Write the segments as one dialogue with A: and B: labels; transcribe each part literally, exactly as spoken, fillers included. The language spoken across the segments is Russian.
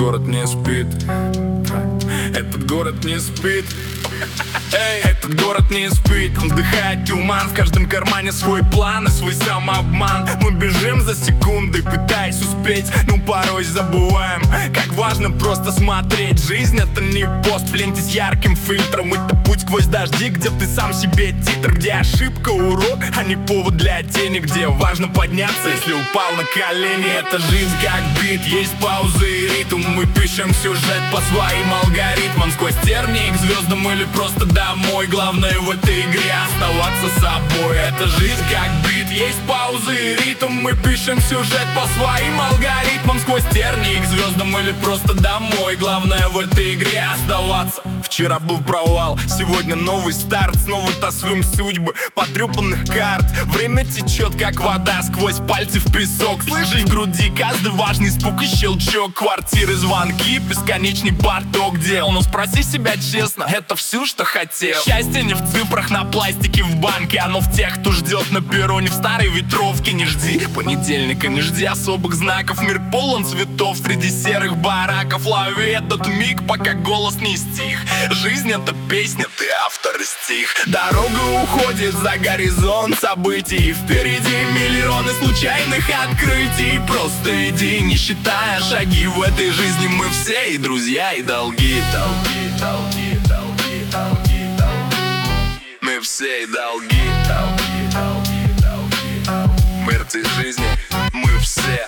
A: город не спит. Этот город не спит. Эй, этот город не спит. Он вдыхает туман, в каждом кармане свой план и свой самообман. Мы бежим за секундой, пытаясь успеть, но порой забываем, как важно просто смотреть. Жизнь — это не пост в ленте с ярким фильтром. Это путь сквозь дожди, где ты сам себе титр, где ошибка урок, а не повод для тени, где важно подняться, если упал на колени. Это жизнь как бит, есть паузы и ритм. Мы пишем сюжет по своим алгоритмам, сквозь тернии к звездам или просто домой. Главное в этой игре оставаться собой. Это жизнь как бит, есть паузы и ритм. Мы пишем сюжет по своим алгоритмам, сквозь тернии к звездам или просто домой. Главное в этой игре оставаться. Вчера был провал, сегодня новый старт. Снова тасуем судьбы потрепанных карт. Время течет как вода сквозь пальцы в песок. Слышишь в груди каждый важный стук и щелчок. Квартиры, звонки, бесконечный поток дел. Но спроси себя честно, это все, что хотел? Счастье не в цифрах на пластике в банке, оно в тех, кто ждет на перроне в старой ветровке. Не жди понедельника, не жди особых знаков. Мир полон цветов среди серых бараков. Лови этот миг, пока голос не стих. Жизнь — это песня, ты автор и стих. Дорога уходит за горизонт событий. Впереди миллионы случайных открытий. Просто иди, не считая шаги. В этой жизни мы все и друзья, и долги. Долги, долги, долги, долги, долги. Мы все и долги. Долги, долги, долги, долги. В этой жизни мы все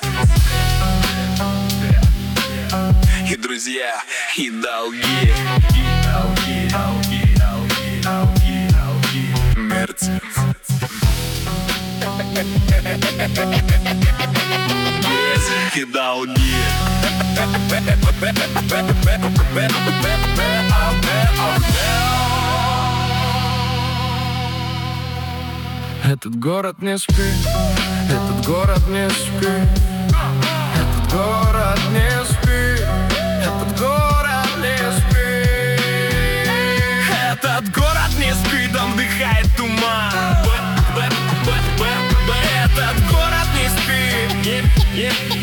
A: и друзья, и долги. Долги, долги, долги, долги, долги. Мерти. И долги. Этот город не спит, этот город не спит, этот город не спит, этот город не спит. Этот город не спит, он вдыхает туман. Этот город не спит.